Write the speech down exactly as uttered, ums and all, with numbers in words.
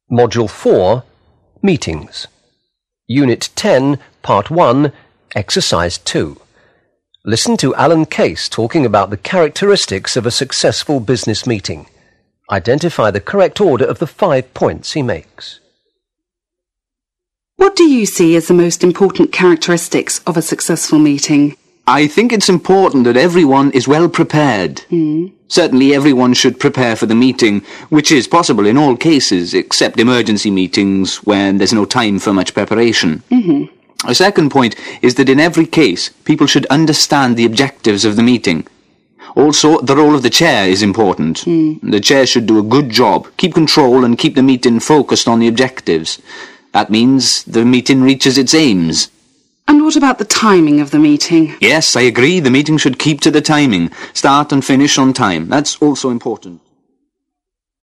Module four, Meetings. Unit ten, Part one, Exercise two. Listen to Alan Case talking about the characteristics of a successful business meeting. Identify the correct order of the five points he makes. What do you see as the most important characteristics of a successful meeting? I think it's important that everyone is well prepared. Mm. Certainly everyone should prepare for the meeting, which is possible in all cases, except emergency meetings when there's no time for much preparation. Mm-hmm. A second point is that in every case, people should understand the objectives of the meeting. Also, the role of the chair is important. Mm. The chair should do a good job, keep control and keep the meeting focused on the objectives. That means the meeting reaches its aims. And what about the timing of the meeting? Yes, I agree. The meeting should keep to the timing. Start and finish on time. That's also important.